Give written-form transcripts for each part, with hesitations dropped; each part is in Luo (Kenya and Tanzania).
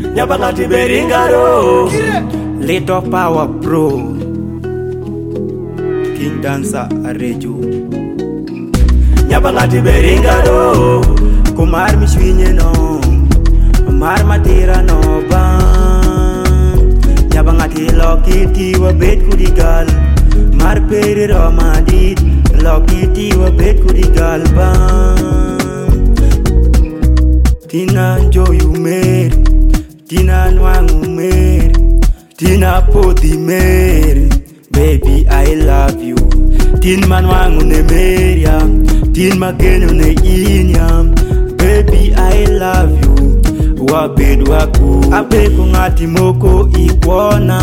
Nyabangati Beringaro, Little Power Pro, King Dancer Areju. Nyabangati Beringaro, Kumar Mishwinye no, Mar Matira no ban. Nyabangati Lokiti wa bet kudigal, Mar Peri Romadit, Lokiti wa bet kudigal ban. Tina Joyu Mer, Tina Nwangu Mer, Tina Podi Mer, baby I love you. Tin Manwangu ne Meria, Tin Mageno ne Inyam, baby I love you. Wabed waku, abeku ngati moko ikwana.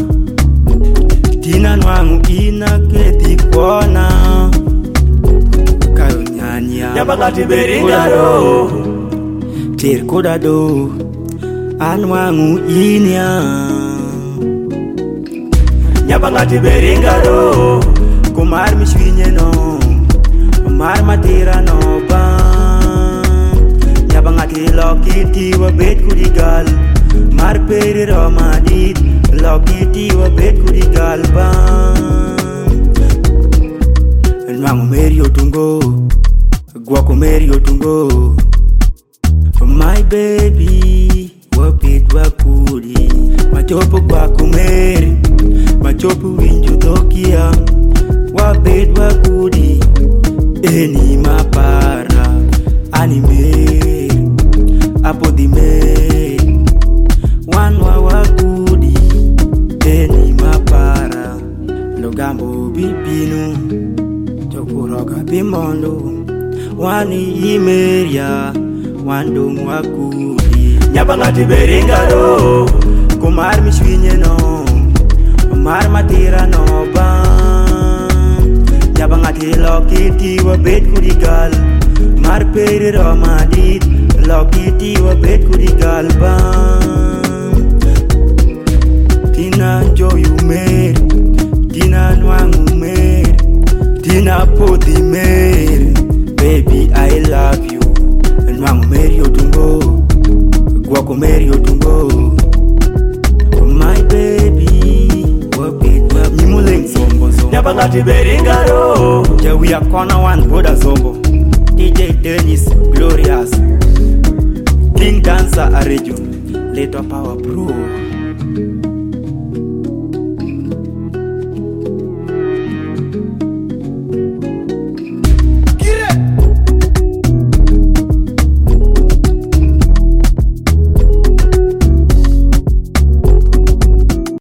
Tina Nwangu ina keti kwana. Kayo nyanya, Nyabangati Beringaro, Tir kodado, Anwangu inya. Nyabangati Beringaro, Kumar Mishwinye no, Mar Matira no ban. Nyabangati Lokiti wa bet kudigal, Mar Peri Romadit, Lokiti wa bet kudigal ban. Nwangu Meri Otungo, Gwako Meri Otungo. My baby, wapit wakudi, machopo Gwako Meri, machopo winju tokia. Wapit wakudi, eni mapara, anime, apodi me. Wanwa wakudi, eni mapara, logambo bibinu, chokuroga bimondo, wani imeria, wandung wakudi. Nyabangati Beringaro, Kumar Mishwinye no, Mar Matira no ban. Nyabangati Lokiti wa bet kudigal, Mar Peri Romadit, Lokiti wa bet kudigal ban. Tina Joyu Mer, Tina Nwangu Mer, Tina Podi Mer, baby I love you. Nwangu Meri Otungo, Gwako Meri Otungo. My baby, wapit wa Nyimuleng Zombo Zombo. Nyabangati Beringaro, We are corner one Boda Zombo, DJ Dennis Glorious, King Dancer Areju, Little Power Pro.